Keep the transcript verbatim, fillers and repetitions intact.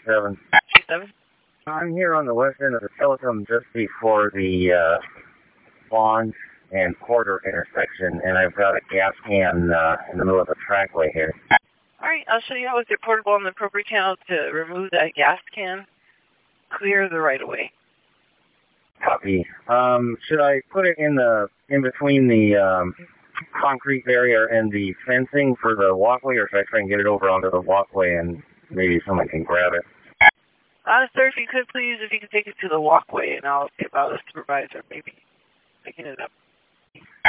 seven. two seven? I'm here on the west end of the Telecom just before the uh, Bond and Porter intersection, and I've got a gas can uh, in the middle of the trackway here. Alright, I'll show you how with your portable on the appropriate channel to remove that gas can. Clear the right of way. Copy. Um, should I put it in the in between the um, concrete barrier and the fencing for the walkway, or should I try and get it over onto the walkway and maybe someone can grab it? Uh, sir, if you could please, if you could take it to the walkway, and I'll get out the supervisor, maybe picking it up.